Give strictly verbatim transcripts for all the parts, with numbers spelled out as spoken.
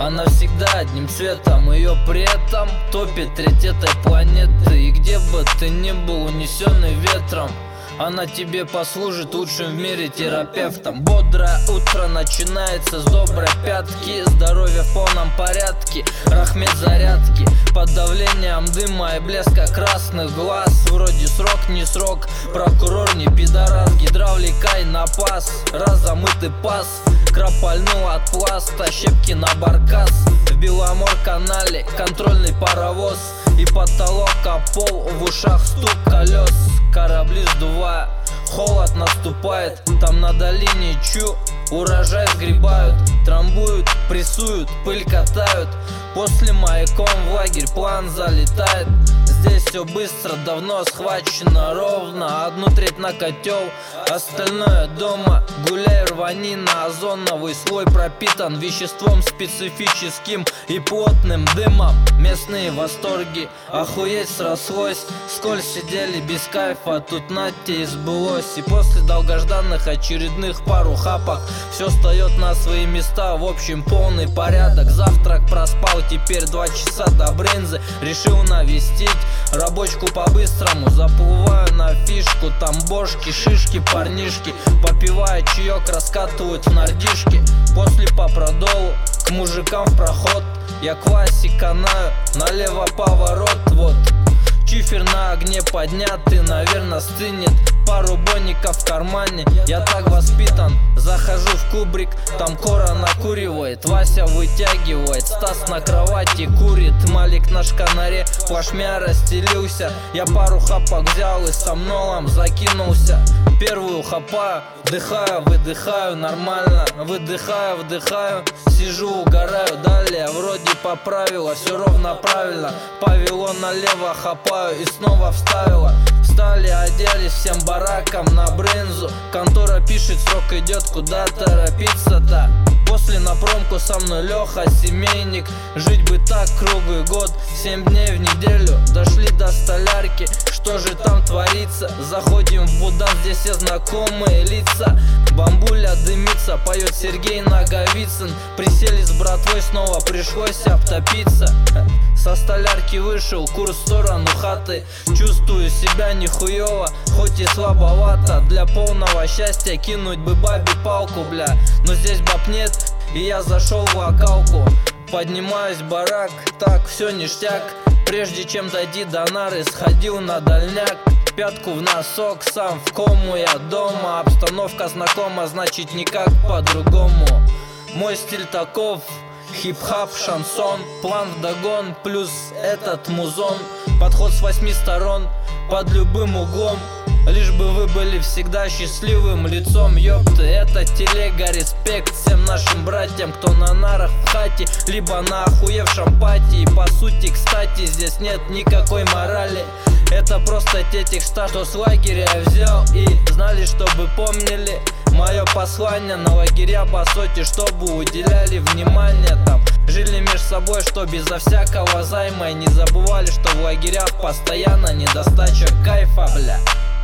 Она всегда одним цветом, ее при этом топит треть этой планеты. И где бы ты ни был, унесенный ветром, она тебе послужит лучшим в мире терапевтом. Бодрое утро начинается с доброй пятки, здоровье в полном порядке, рахмет зарядки. Под давлением дыма и блеска красных глаз, вроде срок не срок, прокурор не пидорас. Гидравликай на пас, разомытый пас, крапальнул от пласта, щепки на баркас. В Беломор-канале контрольный паровоз, и потолок, а пол, в ушах стук колес. Корабли сдувая, холод наступает, там на долине Чу урожай сгребают, трамбуют, прессуют, пыль катают. После маяком в лагерь план залетает. Здесь все быстро, давно схвачено ровно. Одну треть на котел, остальное дома. Гуляй, рванина, озоновый слой пропитан веществом специфическим и плотным дымом. Местные восторги, охуеть срослось. Сколь сидели без кайфа, тут нате и сбылось. И после долгожданных очередных пару хапок все встает на свои места, в общем полный порядок. Завтрак проспал, теперь два часа до брынзы. Решил навестить рабочку по-быстрому, заплываю на фишку. Там бошки, шишки, парнишки, попивая чаек, раскатывают в нордишки. После по продолу к мужикам в проход, я классик канаю, налево поворот. Вот чифер на огне поднятый, наверное стынет. Пару боников в кармане, я так воспитан. Захожу в кубрик, там Кора накуривает, Вася вытягивает, Стас на кровати курит. Малик на шканаре плашмя расстелился. Я пару хапок взял и сомнолом закинулся. Первую хапаю, вдыхаю, выдыхаю, нормально. Выдыхаю, вдыхаю, сижу, угораю. Далее вроде поправила, все ровно правильно. Повело налево, хапаю и снова вставила. Встали, оделись всем бараком на брынзу. Контора пишет, срок идет, куда торопиться-то. После на промку со мной Леха, семейник. Жить бы так круглый год, семь дней в неделю. Дошли до столярки, что же там творится? Заходим в Будан, здесь все знакомые лица. Бамбуля дымится, поет Сергей Наговицын. Присели с братвой, снова пришлось обтопиться. Со столярки вышел, курс в сторону хаты. Чувствую себя нихуево, хоть и слабовато. Для полного счастья кинуть бы бабе палку, бля. Но здесь баб нет, и я зашел в локалку. Поднимаюсь в барак, так все ништяк. Прежде чем дойти до нары, сходил на дальняк. Пятку в носок, сам в кому, я дома. Обстановка знакома, значит никак по-другому. Мой стиль таков: хип-хап, шансон, план вдогон, плюс этот музон. Подход с восьми сторон, под любым углом. Лишь бы вы были всегда счастливым лицом. Ёпты, это телега, респект всем нашим братьям, кто на нарах в хате, либо на охуевшем пати. И по сути, кстати, здесь нет никакой морали. Это просто те текста, что с лагеря я взял, и знали, чтобы помнили мое послание на лагеря по сути, чтобы уделяли внимание. Там жили между собой, что безо всякого займа, и не забывали, что в лагерях постоянно недостача кайфа, бля.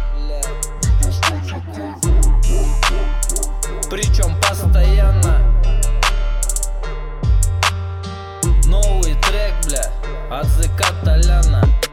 Причем постоянно. Новый трек, бля, от ЗК Толяна.